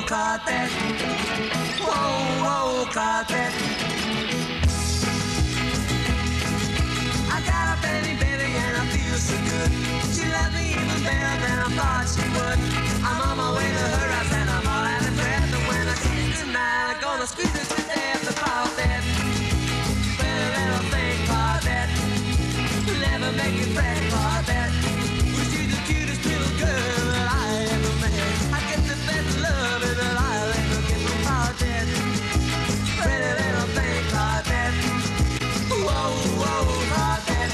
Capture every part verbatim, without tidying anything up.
Claudette. Whoa, whoa, Claudette. I got a Betty, baby, and I feel so good. She loves me even better than I thought she would. I'm on my way to her house and I'm all out of breath. And when I kiss her tonight, I'm gonna squeeze her to death. The Claudette, pretty little thing, Claudette. Never make me fret, Claudette. Well, she's the cutest little girl that I ever met. I get the best loving that I'll ever get from Claudette. Pretty little thing, Claudette. Whoa, whoa, Claudette.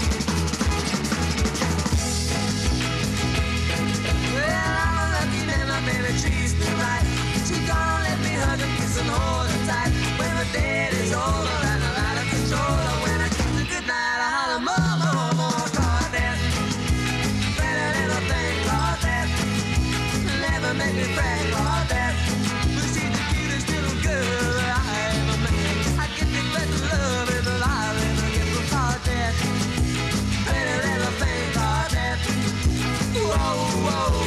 Well, I'm a lucky man, my baby treats me right. She gonna let me hug her, kiss and hold her tight. When my dad is older and I'm out of control, and when I kiss her goodnight, I holler more, more, more, Claudette. Pretty little thing, Claudette. Never make me fret, Claudette. But she's the cutest little girl that I ever met. I get the best loving that I'll ever get from Claudette. Pretty little thing, Claudette. Whoa, whoa.